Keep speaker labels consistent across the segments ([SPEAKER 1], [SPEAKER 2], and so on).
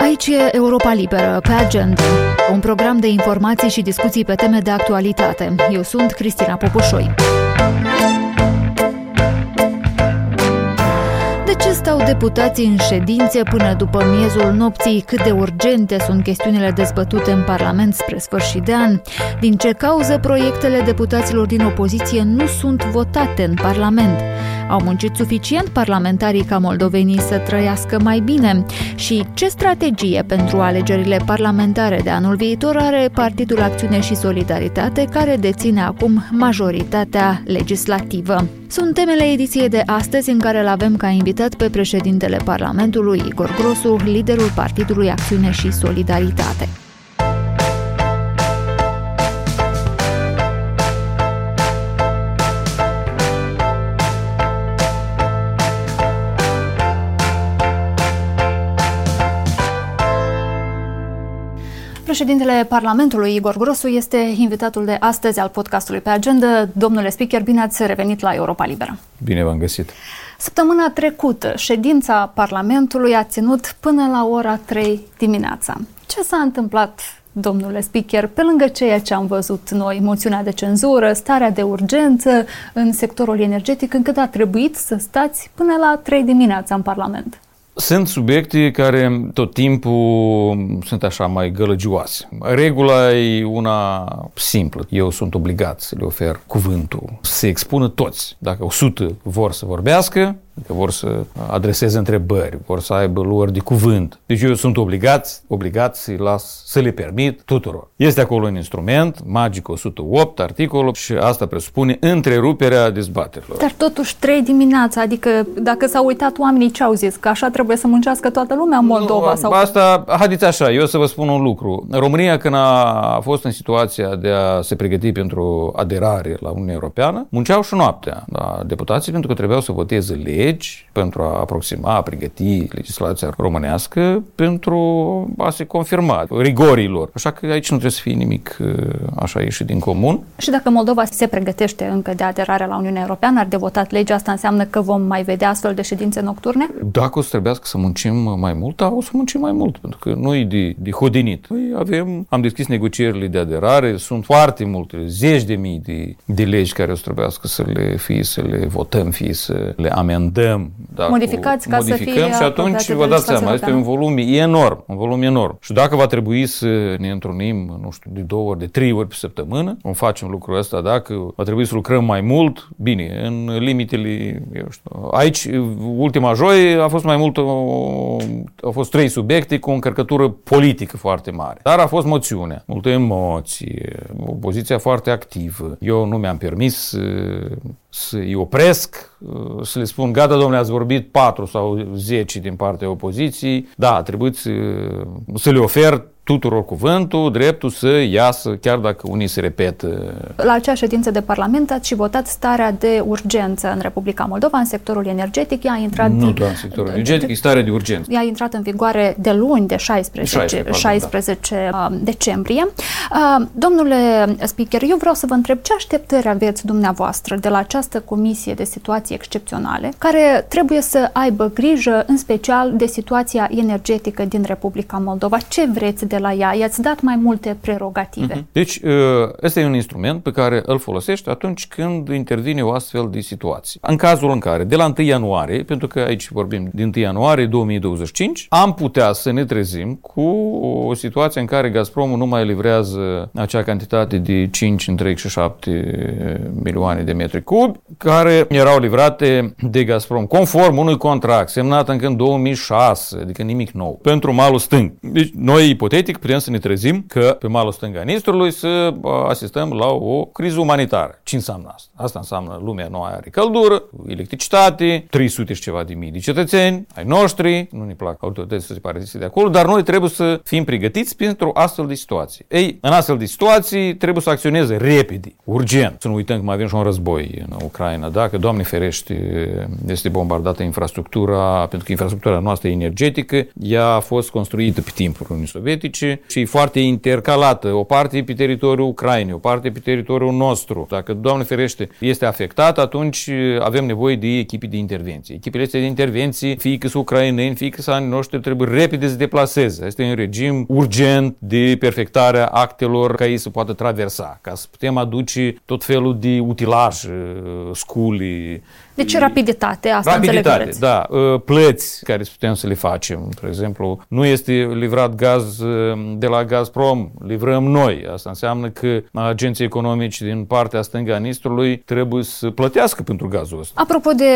[SPEAKER 1] Aici e Europa Liberă, pe agenda, un program de informații și discuții pe teme de actualitate. Eu sunt Cristina Popușoi. De ce stau deputații în ședințe până după miezul nopții? Cât de urgente sunt chestiunile dezbătute în Parlament spre sfârșit de an? Din ce cauză proiectele deputaților din opoziție nu sunt votate în Parlament? Au muncit suficient parlamentarii ca moldovenii să trăiască mai bine? Și ce strategie pentru alegerile parlamentare de anul viitor are Partidul Acțiune și Solidaritate, care deține acum majoritatea legislativă? Sunt temele ediției de astăzi, în care îl avem ca invitat pe președintele Parlamentului, Igor Grosu, liderul Partidului Acțiune și Solidaritate. Președintele Parlamentului, Igor Grosu, este invitatul de astăzi al podcastului Pe Agenda. Domnule speaker, bine ați revenit la Europa Liberă.
[SPEAKER 2] Bine v-am găsit.
[SPEAKER 1] Săptămâna trecută, ședința Parlamentului a ținut până la ora 3 dimineața. Ce s-a întâmplat, domnule speaker, pe lângă ceea ce am văzut noi, moțiunea de cenzură, starea de urgență în sectorul energetic, încât a trebuit să stați până la 3 dimineața în Parlament?
[SPEAKER 2] Sunt subiecte care tot timpul sunt așa mai gălăgioase. Regula e una simplă. Eu sunt obligat să le ofer cuvântul, să se expună toți. Dacă 100 vor să vorbească, că vor să adreseze întrebări, vor să aibă luări de cuvânt. Deci eu sunt obligat să-i las, să le permit tuturor. Este acolo un instrument, magic 108, articolul, și asta presupune întreruperea dezbaterilor.
[SPEAKER 1] Dar totuși 3 dimineața, adică dacă s-au uitat oamenii, ce au zis? Că așa trebuie să muncească toată lumea în Moldova? Sau...
[SPEAKER 2] Asta, haideți așa, eu să vă spun un lucru. România, când a fost în situația de a se pregăti pentru aderare la Uniunea Europeană, munceau și noaptea deputații, pentru că trebuiau să voteze legi pentru a aproxima, a pregăti legislația românească pentru a se confirma rigorilor. Așa că aici nu trebuie să fie nimic așa ieșit din comun.
[SPEAKER 1] Și dacă Moldova se pregătește încă de aderare la Uniunea Europeană, ar de votat legea, asta înseamnă că vom mai vedea astfel de ședințe nocturne?
[SPEAKER 2] Dacă o să trebuiască să muncim mai mult, o să muncim mai mult, pentru că nu e de hodinit. Noi am deschis negocierile de aderare, sunt foarte multe, zeci de mii de legi care o să trebuiască să le votăm, fie să le amendăm.
[SPEAKER 1] Modificați ca să fie
[SPEAKER 2] și atunci vă dați seama, este un volum enorm. Și dacă va trebui să ne întrunim, nu știu, de 2 ori, de 3 ori pe săptămână, vom face lucrul ăsta. Dacă va trebui să lucrăm mai mult, bine, în limitele, eu știu. Aici, ultima joi, a fost mai mult, au fost 3 subiecte cu o încărcătură politică foarte mare. Dar a fost moțiunea, multă emoție, o poziție foarte activă. Eu nu mi-am permis să-i opresc, să le spun, gata, domnule, ați vorbit 4 sau 10 din partea opoziției, da, trebuie să le ofer tuturor cuvântul, dreptul să iasă, chiar dacă unii se repetă.
[SPEAKER 1] La acea ședință de Parlament ați și votat starea de urgență în Republica Moldova, în sectorul energetic. Ea a intrat...
[SPEAKER 2] Nu doar în sectorul energetic, e starea de urgență.
[SPEAKER 1] Ea a intrat în vigoare de luni, de 16 decembrie. Domnule speaker, eu vreau să vă întreb ce așteptări aveți dumneavoastră de la această comisie de situații excepționale, care trebuie să aibă grijă, în special, de situația energetică din Republica Moldova. Ce vreți de la ea? I-ați dat mai multe prerogative.
[SPEAKER 2] Deci, ăsta e un instrument pe care îl folosești atunci când intervine o astfel de situație. În cazul în care, de la 1 ianuarie, pentru că aici vorbim din 1 ianuarie 2025, am putea să ne trezim cu o situație în care Gazpromul nu mai livrează acea cantitate de 5,7 milioane de metri cubi, care erau livrate de Gazprom, conform unui contract semnat încă în 2006, adică nimic nou, pentru malul stâng. Deci, noi, ipotetic, putem să ne trezim că pe malul stâng al Nistrului să asistăm la o criză umanitară. Ce înseamnă asta? Asta înseamnă lumea nu are căldură, electricitate, 300 și ceva de mii de cetățeni ai noștri, nu ne plac autoritățile să se pare de acolo, dar noi trebuie să fim pregătiți pentru astfel de situații. Ei, în astfel de situații trebuie să acționeze repede, urgent. Să nu uităm că mai avem și un război în Ucraina, dacă, Doamne ferește, este bombardată infrastructura, pentru că infrastructura noastră energetică, ea a fost construită pe timpul Uniunii Sovietice energetice și e foarte intercalată. O parte e pe teritoriul Ucrainei, o parte e pe teritoriul nostru. Dacă, Doamne ferește, este afectat, atunci avem nevoie de echipe de intervenție. Echipele astea de intervenție, fie că sunt ucraineni, fie că sunt ani noștri, trebuie repede să se deplaseze. Este un regim urgent de perfectarea actelor ca ei să poată traversa, ca să putem aduce tot felul de utilaj, sculi.
[SPEAKER 1] Deci rapiditate, asta
[SPEAKER 2] rapiditate, da. Plăți care putem să le facem. De exemplu, nu este livrat gaz de la Gazprom, livrăm noi. Asta înseamnă că agenții economici din partea stângă a Nistrului trebuie să plătească pentru gazul ăsta.
[SPEAKER 1] Apropo de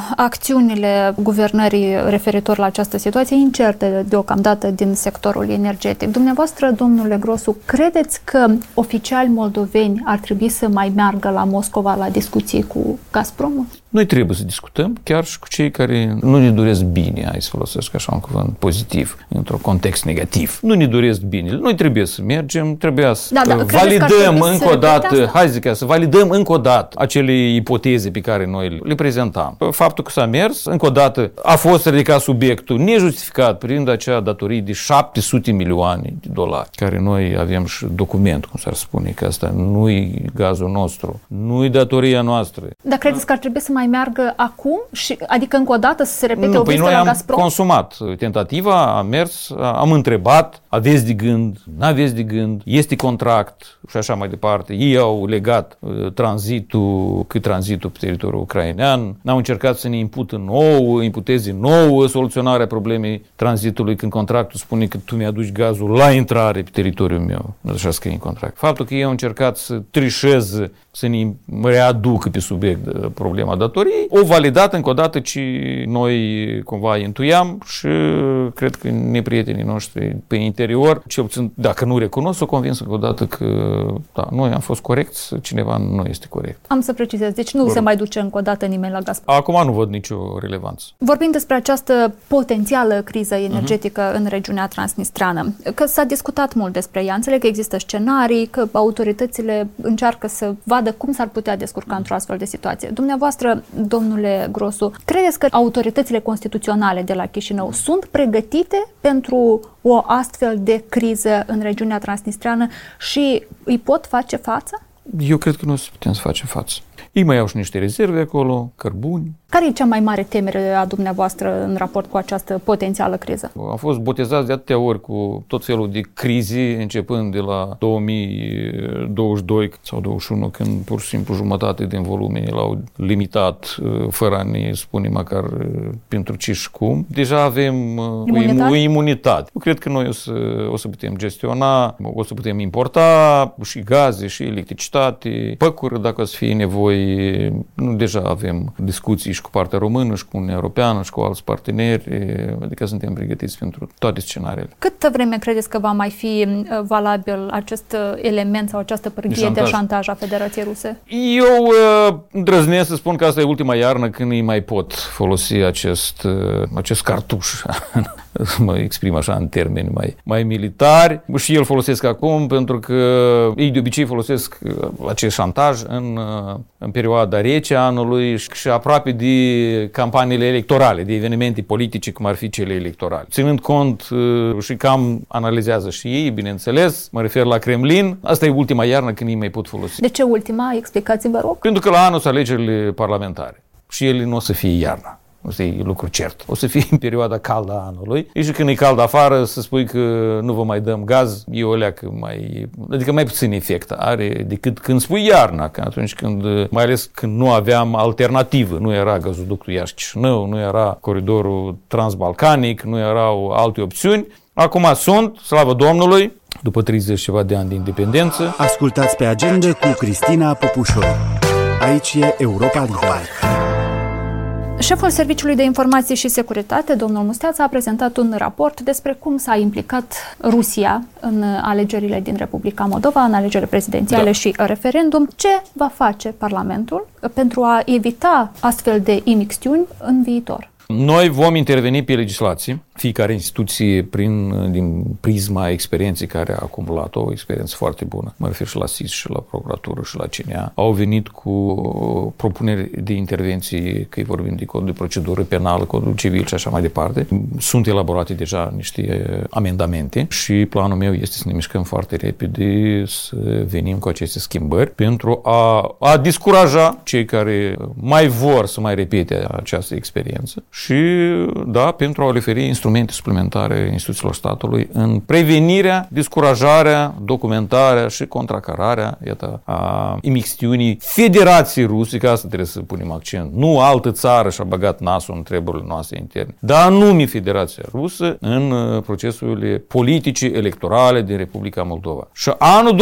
[SPEAKER 1] acțiunile guvernării referitor la această situație incerte deocamdată din sectorul energetic, dumneavoastră, domnule Grosu, credeți că oficiali moldoveni ar trebui să mai meargă la Moscova la discuții cu Gazpromul?
[SPEAKER 2] Noi trebuie să discutăm chiar și cu cei care nu ne doresc bine, hai să folosesc așa un cuvânt pozitiv, într-un context negativ. Nu ne doresc bine. Noi trebuie să mergem, trebuie să validăm încă o dată, să validăm încă o dată acele ipoteze pe care noi le prezentam. Faptul că s-a mers, încă o dată, a fost ridicat subiectul nejustificat privind acea datorie de 700 milioane de dolari, care noi avem și document, cum s-ar spune, că asta nu-i gazul nostru, nu-i datoria noastră.
[SPEAKER 1] Dar credeți că ar trebui să mai meargă acum? Adică încă o dată să se repete o vizită la Gazprom?
[SPEAKER 2] Noi am consumat tentativa, am mers, am întrebat, aveți de gând, n-aveți de gând, este contract și așa mai departe. Ei au legat tranzitul pe teritoriul ucrainean, n-au încercat să ne imputeze nouă soluționarea problemei tranzitului când contractul spune că tu mi-aduci gazul la intrare pe teritoriul meu. Așa scrie în contract. Faptul că ei au încercat să trișeze, să ne readucă pe subiect problema datoriei, o validat încă o dată ce noi cumva intuiam și cred că neprietenii noștri pe interior, cel puțin dacă nu recunosc, o convins încă o dată că da, noi am fost corecți, cineva nu este corect.
[SPEAKER 1] Am să precizez, deci nu se mai duce încă o dată nimeni la Gazprom.
[SPEAKER 2] Acum nu văd nicio relevanță.
[SPEAKER 1] Vorbim despre această potențială criză energetică în regiunea transnistreană, că s-a discutat mult despre ea, înțeleg că există scenarii, că autoritățile încearcă să vadă cum s-ar putea descurca într-o astfel de situație. Dumneavoastră, domnule Grosu, credeți că autoritățile constituționale de la Chișinău sunt pregătite pentru o astfel de criză în regiunea transnistreană și îi pot face față?
[SPEAKER 2] Eu cred că nu o să putem să facem față. Ei mai au și niște rezerve acolo, cărbuni.
[SPEAKER 1] Care e cea mai mare temere a dumneavoastră în raport cu această potențială criză?
[SPEAKER 2] Am fost botezați de atâtea ori cu tot felul de crize, începând de la 2022 sau 2021, când pur și simplu jumătate din volume l-au limitat, fără a ne spune măcar pentru ce și cum. Deja avem o imunitate. Eu cred că noi o să putem gestiona, o să putem importa și gaze, și electricitate, păcuri, dacă o să fie nevoie. Nu, deja avem discuții și cu partea română, și cu Uniunea Europeană, și cu alți parteneri, adică suntem pregătiți pentru toate scenariile.
[SPEAKER 1] Câtă vreme credeți că va mai fi valabil acest element sau această pârghie de șantaj a Federației Ruse?
[SPEAKER 2] Eu îndrăznesc să spun că asta e ultima iarnă când ei mai pot folosi acest cartuș, mă exprim așa în termeni mai militari, și el folosesc acum pentru că ei de obicei folosesc acest șantaj în perioada rece a anului și aproape de campaniile electorale, de evenimente politice, cum ar fi cele electorale. Ținând cont și cam analizează și ei, bineînțeles, mă refer la Kremlin, asta e ultima iarnă când ei mai pot folosi.
[SPEAKER 1] De ce ultima? Explicați-vă, rog.
[SPEAKER 2] Pentru că la anul sunt alegerile parlamentare și ele nu o să fie iarna. Asta e lucru cert. O să fie în perioada caldă a anului. Și când e cald afară, să spui că nu vă mai dăm gaz, e o leacă adică mai puțin efect are decât când spui iarna, că atunci când, mai ales când nu aveam alternativă, nu era gazoductul Iași-Chișinău, nu era coridorul transbalcanic, nu erau alte opțiuni. Acum sunt, slavă Domnului, după 30 ceva de ani de independență.
[SPEAKER 3] Ascultați pe Agenda cu Cristina Popușoi. Aici e Europa Liberă.
[SPEAKER 1] Șeful Serviciului de Informație și Securitate, domnul Musteață, a prezentat un raport despre cum s-a implicat Rusia în alegerile din Republica Moldova, în alegerile prezidențiale și referendum. Ce va face Parlamentul pentru a evita astfel de imixtiuni în viitor?
[SPEAKER 2] Noi vom interveni pe legislație, fiecare instituție din prisma experienței care a acumulat o experiență foarte bună. Mă refer și la SIS, și la Procuratură, și la CNA. Au venit cu propuneri de intervenții, că vorbim de cod de procedură penală, codul civil și așa mai departe. Sunt elaborate deja niște amendamente și planul meu este să ne mișcăm foarte repede, să venim cu aceste schimbări pentru a descuraja cei care mai vor să mai repete această experiență și, da, pentru a le oferi instrumente suplimentare instituțiilor statului în prevenirea, descurajarea, documentarea și contracararea, iată, a imixtiunii Federației Ruse, că asta trebuie să punem accent. Nu altă țară și-a băgat nasul în treburile noastre interne, dar anume Federația Rusă în procesurile politice, electorale din Republica Moldova. Și anul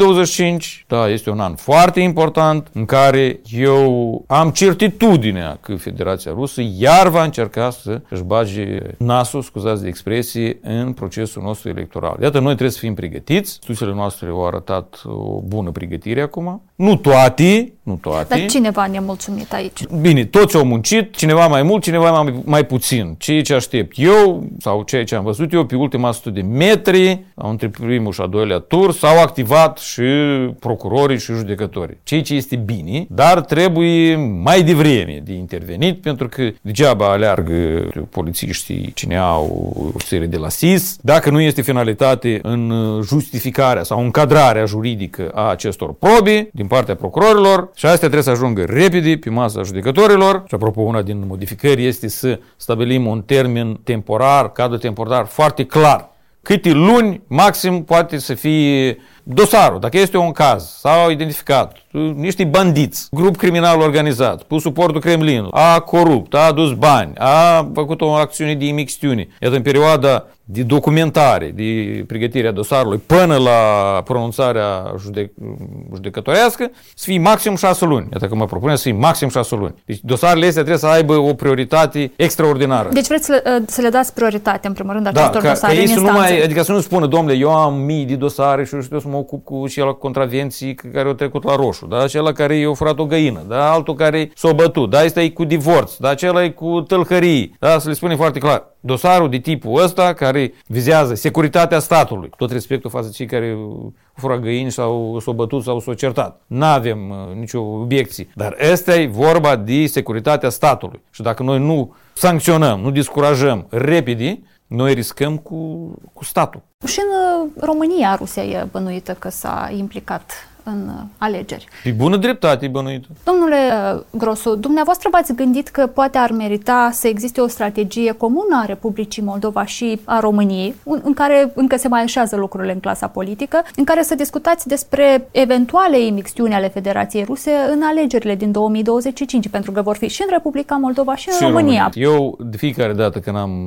[SPEAKER 2] 2025, da, este un an foarte important în care eu am certitudinea că Federația Rusă iar va încerca să își bage nasul, scuzați de expresie, în procesul nostru electoral. Iată, noi trebuie să fim pregătiți. Instituțiile noastre au arătat o bună pregătire acum. Nu toate.
[SPEAKER 1] Dar cineva ne-a mulțumit aici?
[SPEAKER 2] Bine, toți au muncit, cineva mai mult, cineva mai puțin. Ceea ce aștept eu, sau ceea ce am văzut eu pe ultima 100 de metri, între primul și al doilea tur, s-au activat și procurorii și judecătorii. Ceea ce este bine, dar trebuie mai devreme de intervenit, pentru că degeaba aleargă polițiștii cine au o serie de la SIS, dacă nu este finalitate în justificarea sau încadrarea juridică a acestor probe din partea procurorilor, și astea trebuie să ajungă repede pe masa judecătorilor. Și apropo, una din modificări este să stabilim un termen temporar, cadru temporar foarte clar. Câte luni maxim poate să fie dosarul, dacă este un caz, s-au identificat niște bandiți, grup criminal organizat, cu suportul Kremlinului, a corupt, a adus bani, a făcut o acțiune de imixtiune. Iată, în perioada de documentare, de pregătirea dosarului, până la pronunțarea judecătorească, să fie maxim 6 luni. Iată că mă propune să fie maxim 6 luni. Deci dosarele astea trebuie să aibă o prioritate extraordinară.
[SPEAKER 1] Deci vreți să le dați prioritate, în primul rând, acestor dosare în instanțe.
[SPEAKER 2] Adică să nu spună, domnule, eu am mii de dosare și eu știu să mă ocup cu și la contravenții care au trecut la roșu, da? Acela care i-a furat o găină, da? Altul care s-a bătut, da? Ăsta e cu divorț, da? Acela e cu tâlhării, da? Să le spunem foarte clar. Dosarul de tipul ăsta care vizează securitatea statului, tot respectul față de cei care fură găini sau s-au bătut sau s-au certat. N-avem nicio obiecție. Dar ăsta e vorba de securitatea statului. Și dacă noi nu sancționăm, nu descurajăm repede, noi riscăm cu statul.
[SPEAKER 1] Și în România Rusia e bănuită că s-a implicat în alegeri.
[SPEAKER 2] Pe bună dreptate e bănuită.
[SPEAKER 1] Domnule Grosu, dumneavoastră v-ați gândit că poate ar merita să existe o strategie comună a Republicii Moldova și a României, în care încă se mai așează lucrurile în clasa politică, în care să discutați despre eventuale imixtiuni ale Federației Ruse în alegerile din 2025, pentru că vor fi și în Republica Moldova și în România.
[SPEAKER 2] Eu, de fiecare dată când am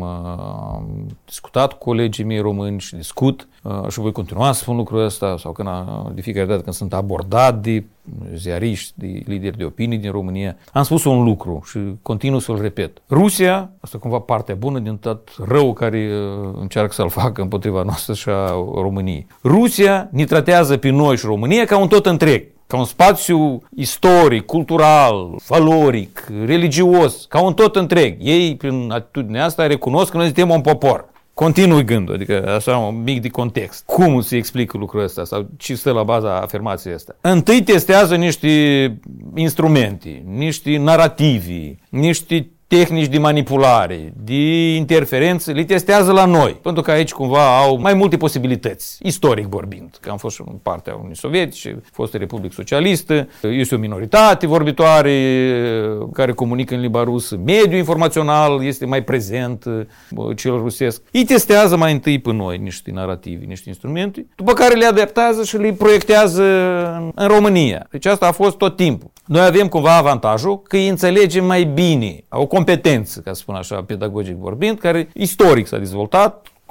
[SPEAKER 2] discutat cu colegii mei români și discut, și voi continua să spun lucrul ăsta, sau de fiecare dată când sunt abordat de ziariști, de lideri de opinii din România, am spus un lucru și continuu să-l repet. Rusia, asta cumva partea bună din tot rău care încearcă să-l facă împotriva noastră și a României. Rusia ne tratează pe noi și România ca un tot întreg. Ca un spațiu istoric, cultural, valoric, religios, ca un tot întreg. Ei, prin atitudinea asta, recunosc că noi suntem un popor. Continui gândul, adică așa un mic de context. Cum se explică lucrul ăsta sau ce stă la baza afirmației astea? Întâi testează niște instrumente, niște narrativi, niște tehnici de manipulare, de interferență, le testează la noi. Pentru că aici cumva au mai multe posibilități, istoric vorbind. Că am fost și în partea Uniunii Sovietice, fostă Republică Socialistă, este o minoritate vorbitoare care comunică în limba rusă, mediul informațional este mai prezent, cel rusesc. Îi testează mai întâi pe noi niște narrativi, niște instrumente, după care le adaptează și le proiectează în România. Deci asta a fost tot timpul. Noi avem cumva avantajul că îi înțelegem mai bine, au o competență, ca să spun așa, pedagogic vorbind, care istoric s-a dezvoltat,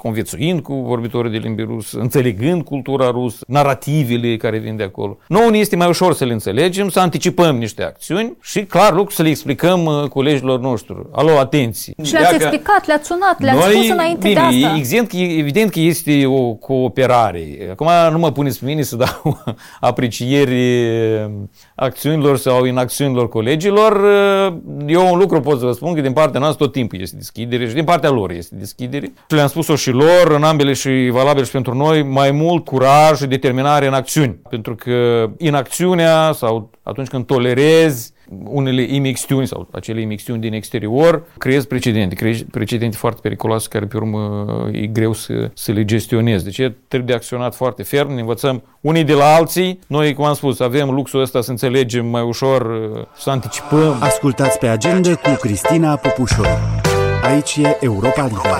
[SPEAKER 2] conviețuind cu vorbitorii de limbi rusă, înțelegând cultura rusă, narativele care vin de acolo. Nouă ne este mai ușor să le înțelegem, să anticipăm niște acțiuni și, clar, lucru să le explicăm colegilor noștri. Alo, atenție!
[SPEAKER 1] Și le-ați explicat, le-ați sunat, le-ați spus înainte de asta.
[SPEAKER 2] Evident că este o cooperare. Acum nu mă puneți pe mine să dau aprecieri acțiunilor sau inacțiunilor colegilor. Eu un lucru pot să vă spun, că din partea noastră tot timpul este deschidere și din partea lor este deschidere. Și le-am spus-o și lor, în ambele și valabil și pentru noi, mai mult curaj și determinare în acțiuni. Pentru că inacțiunea sau atunci când tolerezi unele imixtiuni sau acele imixtiuni din exterior, creezi precedente foarte periculoase care pe urmă e greu să le gestionezi. Deci trebuie de acționat foarte ferm, ne învățăm unii de la alții. Noi, cum am spus, avem luxul ăsta să înțelegem mai ușor, să anticipăm.
[SPEAKER 3] Ascultați pe Agenda cu Cristina Popușoru. Aici e Europa Liberă.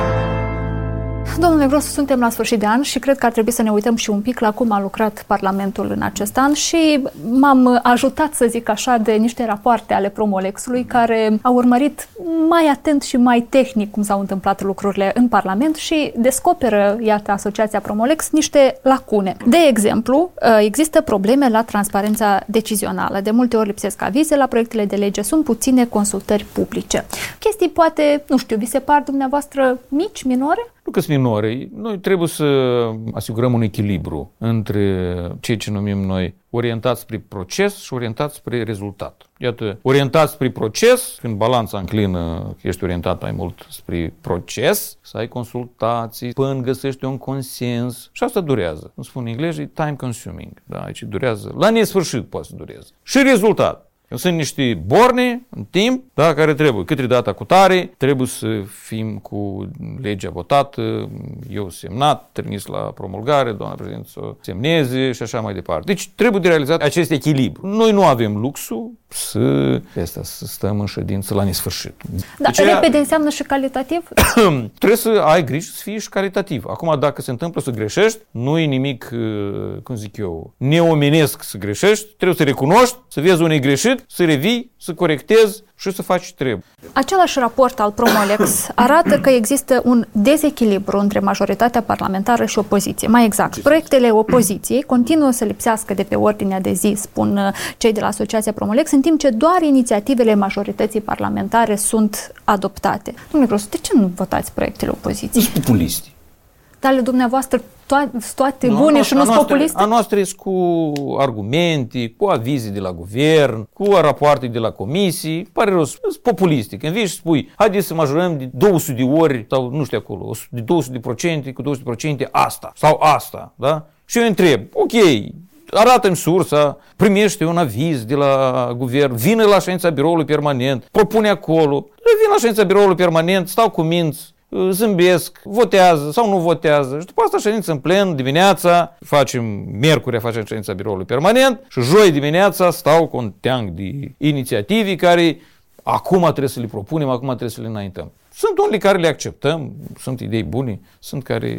[SPEAKER 1] Domnule Grosu, suntem la sfârșit de an și cred că ar trebui să ne uităm și un pic la cum a lucrat Parlamentul în acest an și m-am ajutat, să zic așa, de niște rapoarte ale Promolexului care au urmărit mai atent și mai tehnic cum s-au întâmplat lucrurile în Parlament și descoperă, iată, Asociația Promolex niște lacune. De exemplu, există probleme la transparența decizională. De multe ori lipsesc avize la proiectele de lege, sunt puține consultări publice. Chestii poate, nu știu, vi se par dumneavoastră mici, minore?
[SPEAKER 2] Nu că sunt minore. Noi trebuie să asigurăm un echilibru între ceea ce numim noi orientați spre proces și orientați spre rezultat. Iată, orientați spre proces, când balanța înclină că ești orientat mai mult spre proces, să ai consultații, până găsești un consens și asta durează. Cum spun în engleză, e time consuming. Da, aici durează, la nesfârșit poate să dureze. Și rezultat. Sunt niște borne în timp, da, care trebuie. Către data cu tare, trebuie să fim cu legea votată, eu semnat, trimis la promulgare, doamna președinte să o semneze și așa mai departe. Deci trebuie de realizat acest echilibru. Noi nu avem luxul să stăm în ședință la nesfârșit.
[SPEAKER 1] Da, deci, repede înseamnă și calitativ?
[SPEAKER 2] Trebuie să ai grijă să fii și calitativ. Acum, dacă se întâmplă să greșești, nu e nimic, cum zic eu, neomenesc să greșești, trebuie să recunoști, să vezi unde e greșit, să revii, să corectezi și să faci ce trebuie.
[SPEAKER 1] Același raport al Promolex arată că există un dezechilibru între majoritatea parlamentară și opoziție. Mai exact, proiectele opoziției continuă să lipsească de pe ordinea de zi, spun cei de la Asociația Promolex, în timp ce doar inițiativele majorității parlamentare sunt adoptate. Domnule Grosu, de ce nu votați proiectele opoziției?
[SPEAKER 2] Sunt populisti.
[SPEAKER 1] Dar ale dumneavoastră toate bune și nu sunt populiste?
[SPEAKER 2] A noastră e cu argumente, cu avize de la guvern, cu rapoarte de la comisii. Pare rău, sunt populiste. Când vii și spui, haideți să majorăm de 200 de ori, sau nu știu acolo, de 200%, cu 200% asta sau asta, da? Și eu întreb, ok, arată-mi sursa, primește un aviz de la guvern, vine la ședința biroului permanent, propune acolo, vin la ședința biroului permanent, stau cu minți, zâmbesc, votează sau nu votează și după asta ședință în plen dimineața, miercuri facem ședința biroului permanent și joi dimineața stau cu un teanc de inițiative care acum trebuie să le propunem, acum trebuie să le înaintăm. Sunt unele care le acceptăm, sunt idei bune, sunt care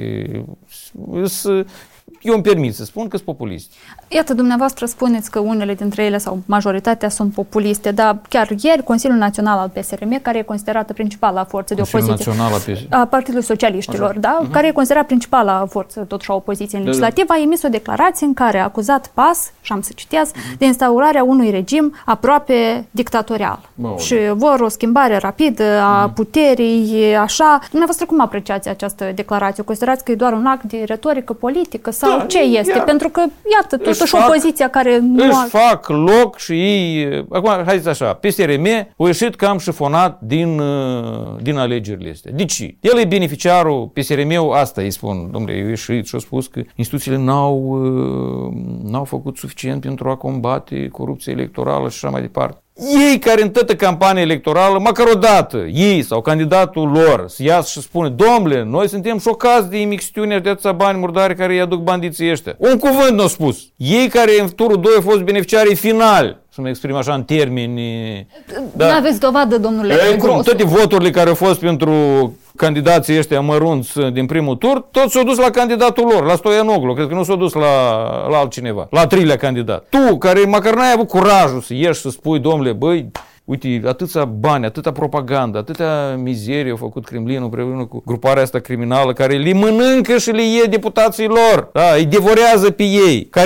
[SPEAKER 2] eu îmi permit să spun că sunt populiști.
[SPEAKER 1] Iată, dumneavoastră spuneți că unele dintre ele sau majoritatea sunt populiste, dar chiar ieri Consiliul Național al PSRM, care e considerată principala forță de opoziție a Partidului Socialiștilor, care e considerată principala forță totuși a opoziției în legislativ, a emis o declarație în care a acuzat PAS, și am să citez, de instaurarea unui regim aproape dictatorial. Și vor o schimbare rapidă a puterii, așa. Dumneavoastră cum apreciați această declarație? Considerați că e doar un act de retorică politică sau ce este? Pentru că, iată, totuși opoziția care nu
[SPEAKER 2] își fac loc și ei... Acum, haideți așa, PSRM a ieșit cam șifonat din alegerile astea. De ce? El e beneficiarul, PSRM-ul, asta îi spun, domnule, eu ieșit și-a spus că instituțiile n-au făcut suficient pentru a combate corupția electorală și așa mai departe. Ei care în toată campania electorală, măcar o dată, ei sau candidatul lor să iasă și spune, domnule, noi suntem șocați de imixtiunea de atâția bani murdari care îi aduc bandiții ăștia. Un cuvânt nu a spus. Ei care în turul 2 au fost beneficiarii finali, să mă exprim așa în termeni.
[SPEAKER 1] Nu aveți dovadă, domnule Grosu.
[SPEAKER 2] Toate voturile care au fost pentru candidații ăștia mărunți din primul tur, toți s-au dus la candidatul lor, la Stoianoglu, cred că nu s-au dus la altcineva, la treilea candidat. Tu, care măcar n-ai avut curajul să ieși să spui, domnule, băi, Uite, atâția bani, atâta propagandă, atâtea mizerie au făcut Kremlinul împreună cu gruparea asta criminală care le mănâncă și le ie deputații lor. Da, îi devorează pe ei. Care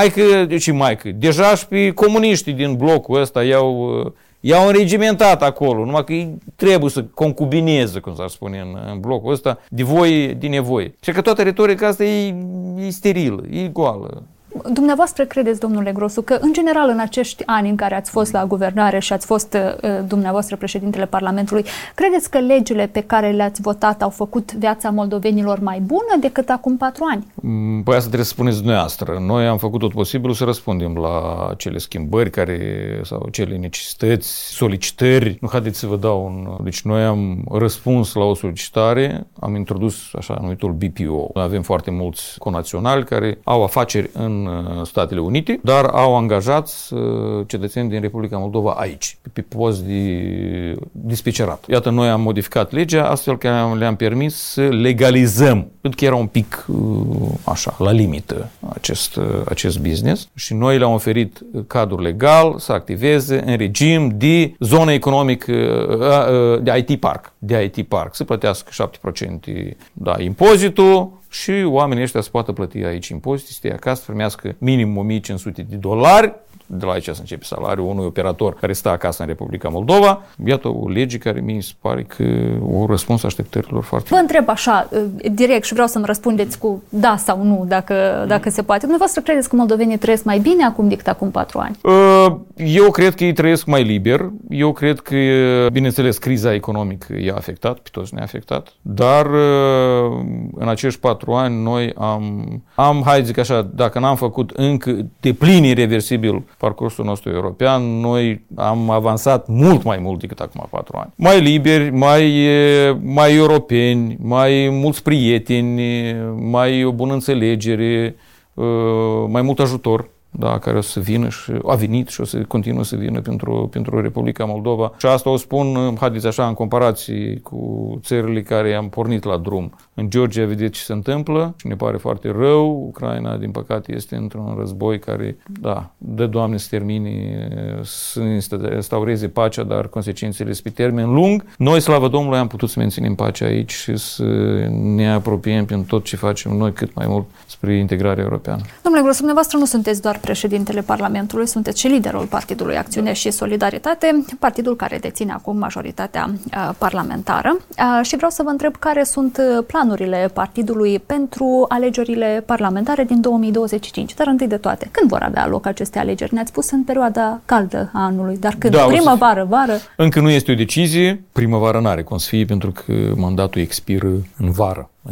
[SPEAKER 2] deja și pe comuniștii din blocul ăsta i-au înregimentat acolo, numai că ei trebuie să concubineze, cum s-ar spune în blocul ăsta, de nevoie. Și că toată retorica asta e sterilă, e goală.
[SPEAKER 1] Dumneavoastră credeți, domnule Grosu, că în general în acești ani în care ați fost la guvernare și ați fost dumneavoastră președintele Parlamentului, credeți că legile pe care le-ați votat au făcut viața moldovenilor mai bună decât acum 4 ani?
[SPEAKER 2] Păi asta trebuie să spuneți dumneavoastră. Noi am făcut tot posibilul să răspundem la acele schimbări sau cele necesități, solicitări. Nu, haideți să vă dau Deci noi am răspuns la o solicitare, am introdus așa numitul BPO. Avem foarte mulți conaționali care au afaceri în Statele Unite, dar au angajat cetățeni din Republica Moldova aici, pe post de dispecerat. Iată, noi am modificat legea astfel că le-am permis să legalizăm, pentru că era un pic așa, la limită acest business și noi le-am oferit cadrul legal să activeze în regim de zonă economică de IT park. Să plătească 7% impozitul și oamenii ăștia să poată plăti aici impozite, să stea acasă, să primească minim $1.500. De la aici să începe salariul unui operator care stă acasă în Republica Moldova. Iată o lege care mi se pare că o răspuns așteptărilor foarte.
[SPEAKER 1] Vă întreb așa, direct, și vreau să-mi răspundeți cu da sau nu, dacă se poate. Dumneavoastră credeți că moldovenii trăiesc mai bine acum decât acum 4 ani?
[SPEAKER 2] Eu cred că ei trăiesc mai liber. Eu cred că, bineînțeles, criza economică i-a afectat, pe toți ne-a afectat, dar în acești 4 ani noi am hai zic așa, dacă n-am făcut încă de plin irreversibil parcursul nostru european, noi am avansat mult decât acum 4 ani. Mai liberi, mai europeni, mai mulți prieteni, mai o bună înțelegere, mai mult ajutor, da, care o să vină și a venit și o să continuă să vină pentru Republica Moldova. Și asta o spun, haideți așa, în comparație cu țările care am pornit la drum. În Georgia vedeți ce se întâmplă și ne pare foarte rău. Ucraina, din păcate, este într-un război care, da, dă Doamne să termine, să instaureze pacea, dar consecințele sunt pe termen lung. Noi, slavă Domnului, am putut să menținem pacea aici și să ne apropiem prin tot ce facem noi cât mai mult spre integrarea europeană.
[SPEAKER 1] Domnule Grosu, dumneavoastră nu sunteți doar președintele Parlamentului, sunteți și liderul Partidului Acțiune și Solidaritate, partidul care deține acum majoritatea parlamentară. Și vreau să vă întreb care sunt planurile partidului pentru alegerile parlamentare din 2025. Dar întâi de toate, când vor avea loc aceste alegeri? Ne-ați spus în perioada caldă a anului, dar când? Da, primăvară, vară?
[SPEAKER 2] Încă nu este o decizie. Primăvară n-are cum să fie, pentru că mandatul expiră în vară, în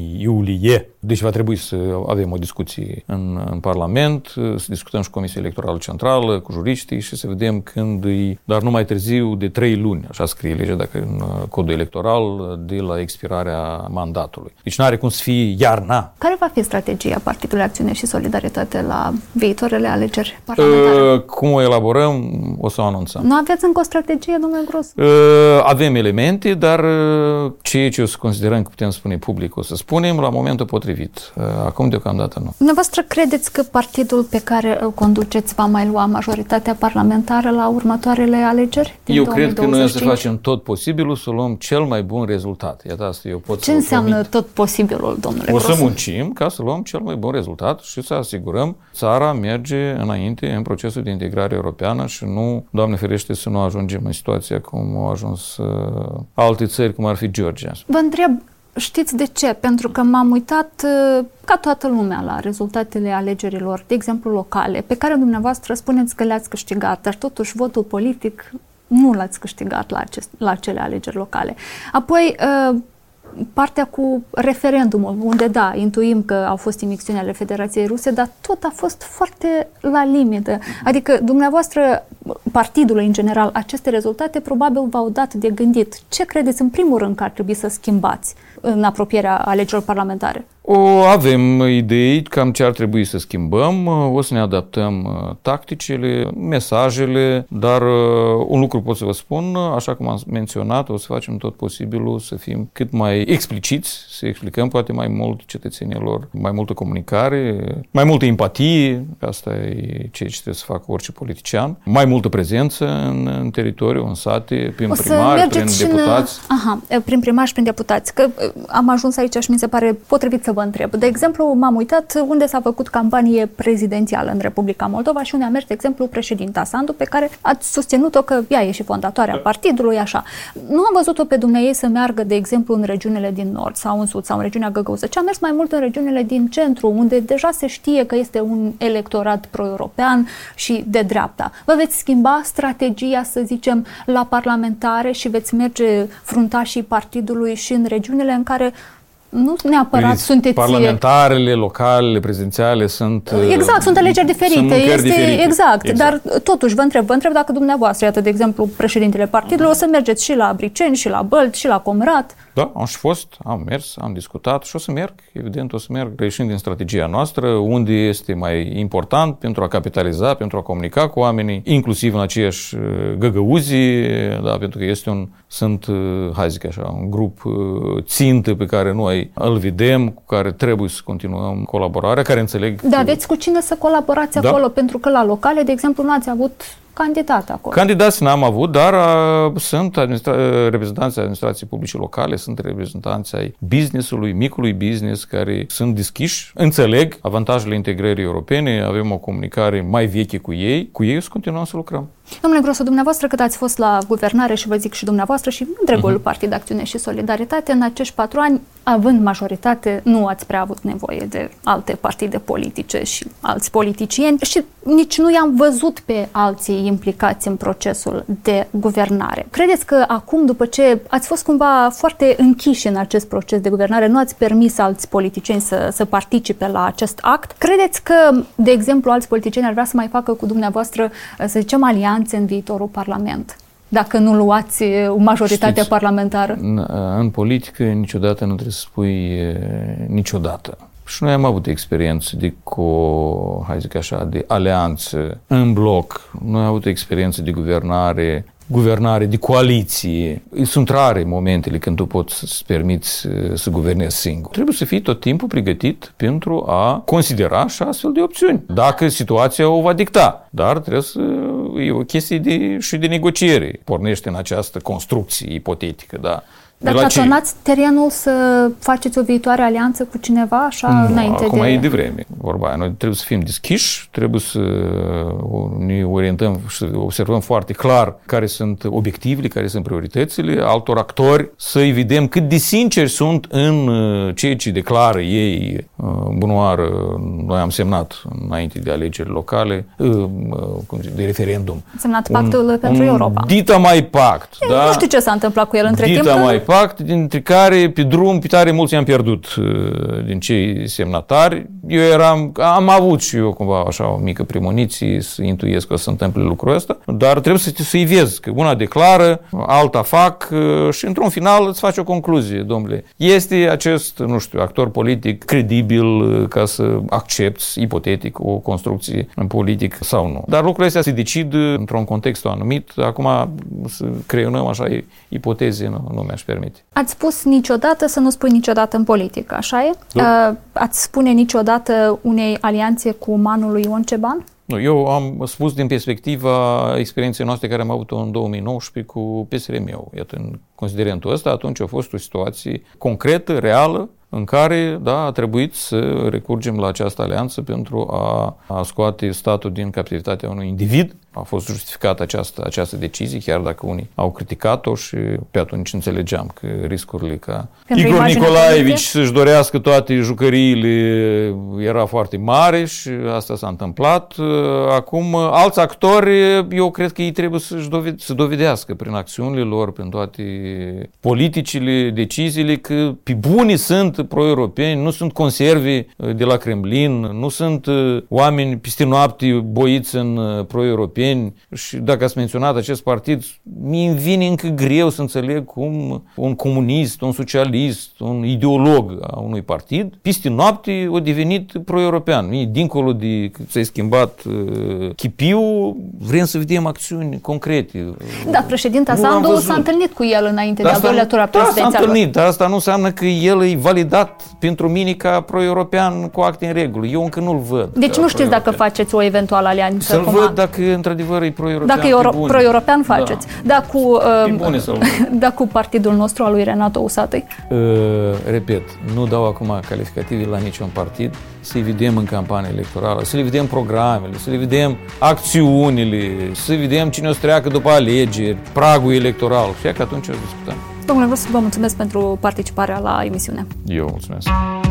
[SPEAKER 2] iulie. Deci va trebui să avem o discuție în Parlament, să discutăm și Comisia Electorală Centrală cu juriștii și să vedem când dar nu mai târziu de 3 luni, așa scrie legea dacă în codul electoral, de la expirarea mandatului. Deci n-are cum să fie iarna.
[SPEAKER 1] Care va fi strategia Partidului Acțiune și Solidaritate la viitoarele alegeri parlamentare?
[SPEAKER 2] Cum o elaborăm, o să o anunțăm.
[SPEAKER 1] Nu aveți încă o strategie, domnule Grosu?
[SPEAKER 2] Avem elemente, dar ceea ce o să considerăm că putem spune public, o să spunem la momentul potrivit. Acum, deocamdată, nu.
[SPEAKER 1] Dumneavoastră credeți că partidul pe care îl conduceți va mai lua majoritatea parlamentară la următoarele alegeri din 2025?
[SPEAKER 2] Eu cred că noi o să facem tot posibilul să luăm cel mai bun rezultat. Iată, asta eu pot.
[SPEAKER 1] Ce înseamnă tot posibilul, domnule Grosu?
[SPEAKER 2] O să muncim ca să luăm cel mai bun rezultat și să asigurăm țara merge înainte în procesul de integrare europeană și nu, Doamne ferește, să nu ajungem în situația cum au ajuns alte țări, cum ar fi Georgia.
[SPEAKER 1] Vă întreb, știți de ce? Pentru că m-am uitat ca toată lumea la rezultatele alegerilor, de exemplu locale, pe care dumneavoastră spuneți că le-ați câștigat, dar totuși votul politic nu l-ați câștigat la acele alegeri locale. Apoi, partea cu referendumul, unde da, intuim că au fost imixtiuni ale Federației Ruse, dar tot a fost foarte la limită. Adică, dumneavoastră, partidului în general, aceste rezultate probabil v-au dat de gândit. Ce credeți în primul rând că ar trebui să schimbați în apropierea alegerilor parlamentare?
[SPEAKER 2] Avem idei cam ce ar trebui să schimbăm, o să ne adaptăm tacticile, mesajele, dar un lucru pot să vă spun, așa cum am menționat, o să facem tot posibilul să fim cât mai expliciți, să explicăm poate mai mult cetățenilor, mai multă comunicare, mai multă empatie, asta e ceea ce trebuie să facă orice politician, mai multă prezență în teritoriu, în sate, prin primari, prin deputați.
[SPEAKER 1] Prin primari și prin deputați, că am ajuns aici și mi se pare potrivit să vă întreb. De exemplu, m-am uitat unde s-a făcut campanie prezidențială în Republica Moldova și unde a mers, de exemplu, președinta Sandu, pe care ați susținut-o că ea e și fondatoarea partidului, așa. Nu am văzut-o pe dumneavoastră să meargă, de exemplu, în regiunile din nord sau în sud sau în regiunea Găgăuză, ci a mers mai mult în regiunile din centru, unde deja se știe că este un electorat pro-european și de dreapta. Vă veți schimba strategia, să zicem, la parlamentare și veți merge fruntașii partidului și în regiunile în care nu neapărat sunteți...
[SPEAKER 2] Parlamentarele, localele, prezidențiale sunt...
[SPEAKER 1] Exact, sunt alegeri diferite.
[SPEAKER 2] Diferite.
[SPEAKER 1] Exact, dar totuși vă întreb dacă dumneavoastră, iată, de exemplu, președintele partidului, o să mergeți și la Briceni, și la Bălt, și la Comrat.
[SPEAKER 2] Da, am și fost, am mers, am discutat și o să merg, evident o să merg, reieșind din strategia noastră, unde este mai important pentru a capitaliza, pentru a comunica cu oamenii, inclusiv în aceiași Găgăuzi, da, pentru că sunt, hai zic așa, un grup țintă pe care noi îl vedem, cu care trebuie să continuăm colaborarea, care înțeleg...
[SPEAKER 1] Da, aveți cu cine să colaborați acolo, pentru că la locale, de exemplu, nu ați avut candidat acolo.
[SPEAKER 2] Candidați n-am avut, dar sunt reprezentanții administrației publice locale, sunt reprezentanții ai business-ului, micului business, care sunt deschiși, înțeleg avantajele integrării europene, avem o comunicare mai veche cu ei o să continuăm să lucrăm.
[SPEAKER 1] Domnule Grosu, dumneavoastră cât ați fost la guvernare și vă zic și dumneavoastră și întregul Partid Acțiune și Solidaritate, în acești 4 ani, având majoritate, nu ați prea avut nevoie de alte partide politice și alți politicieni și nici nu i-am văzut pe alții implicați în procesul de guvernare. Credeți că acum, după ce ați fost cumva foarte închiși în acest proces de guvernare, nu ați permis alți politicieni să participe la acest act, credeți că, de exemplu, alți politicieni ar vrea să mai facă cu dumneavoastră, să zicem, alianțe în viitorul Parlament, dacă nu luați majoritatea parlamentară?
[SPEAKER 2] În politică niciodată nu trebuie să spui niciodată. Și noi am avut experiență de de alianță în bloc. Noi am avut experiență de guvernare de coaliție. Sunt rare momentele când tu poți să-ți permiți să guvernezi singur. Trebuie să fii tot timpul pregătit pentru a considera și astfel de opțiuni, dacă situația o va dicta. Dar trebuie să... e o chestie și de negociere. Pornește în această construcție ipotetică, da.
[SPEAKER 1] Dar tatonați terenul să faceți o viitoare alianță cu cineva așa înainte
[SPEAKER 2] acum e devreme. Vorba aia. Noi trebuie să fim deschiși, trebuie să ne orientăm și să observăm foarte clar care sunt obiectivele, care sunt prioritățile altor actori, să-i vedem cât de sinceri sunt în ceea ce declară ei. Bunoară, noi am semnat înainte de alegeri locale, de referendum.
[SPEAKER 1] Am semnat pactul pentru Europa.
[SPEAKER 2] Dita mai pact. Da?
[SPEAKER 1] Nu știu ce s-a întâmplat cu el între timp.
[SPEAKER 2] Dita mai pact, dintre care pe drum, pe tare mulți i-am pierdut din cei semnatari. Am avut și eu cumva așa o mică premoniție să intuiesc că o să se întâmple lucrul ăsta, dar trebuie să-i vezi, că una declară, alta fac și într-un final îți faci o concluzie, domnule. Este acest, nu știu, actor politic credibil ca să accepți, ipotetic, o construcție politică sau nu. Dar lucrurile astea se decid într-un context anumit. Acum să creionăm așa ipoteze, nu mi-aș permite.
[SPEAKER 1] Ați spus niciodată să nu spui niciodată în politică, așa e? Ați spune niciodată unei alianțe cu umanul lui Ion Ceban?
[SPEAKER 2] Nu, eu am spus din perspectiva experienței noastre care am avut-o în 2019 cu PSRM-ul. Iată, în considerentul ăsta, atunci a fost o situație concretă, reală, în care, a trebuit să recurgem la această alianță pentru a scoate statul din captivitatea unui individ. A fost justificată această decizie, chiar dacă unii au criticat-o și pe atunci înțelegeam că riscurile ca Igor Nicolaevici să-și dorească toate jucăriile era foarte mare și asta s-a întâmplat. Acum, alți actori, eu cred că ei trebuie să dovedească prin acțiunile lor, prin toate politicile, deciziile, că pe buni sunt pro-europeni, nu sunt conserve de la Kremlin, nu sunt oameni peste noapte boiți în pro-europeni. Și dacă ați menționat acest partid, mi-mi vine încă greu să înțeleg cum un comunist, un socialist, un ideolog a unui partid, peste noapte a devenit pro-european. Dincolo de s-a schimbat chipiul, vrem să vedem acțiuni concrete.
[SPEAKER 1] Da, președinta Sandu s-a întâlnit cu el înainte de a doilea tur a prezidențială.
[SPEAKER 2] Da, s-a întâlnit, dar asta nu înseamnă că el e validat pentru mine ca pro-european cu acte în regulă. Eu încă nu-l văd.
[SPEAKER 1] Deci nu știți dacă faceți o eventuală alianță.
[SPEAKER 2] Să-l văd dacă într-adevăr e pro-european.
[SPEAKER 1] Dacă e pro-european faceți. Da,
[SPEAKER 2] da,
[SPEAKER 1] cu partidul nostru al lui Renato Usatăi.
[SPEAKER 2] Repet, nu dau acum calificative la niciun partid. Să-i vedem în campanie electorală, să le vedem programele, să le vedem acțiunile, să vedem cine o să treacă după alegeri, pragul electoral. Și că atunci o să discutăm.
[SPEAKER 1] Domnule Grosu, vă mulțumesc pentru participarea la emisiune.
[SPEAKER 2] Eu mulțumesc.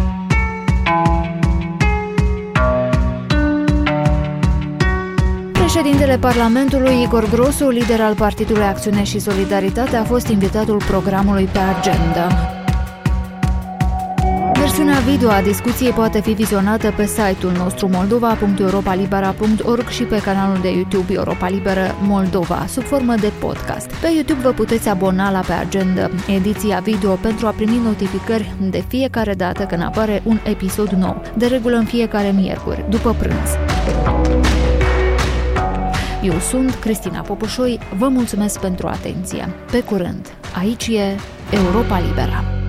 [SPEAKER 1] Președintele Parlamentului, Igor Grosu, lider al Partidului Acțiune și Solidaritate, a fost invitatul programului Pe Agenda. Versiunea video a discuției poate fi vizionată pe site-ul nostru moldova.europalibera.org și pe canalul de YouTube Europa Liberă Moldova, sub formă de podcast. Pe YouTube vă puteți abona la Pe Agenda, ediția video, pentru a primi notificări de fiecare dată când apare un episod nou, de regulă în fiecare miercuri, după prânz. Eu sunt Cristina Popușoi, vă mulțumesc pentru atenție. Pe curând, aici e Europa Liberă.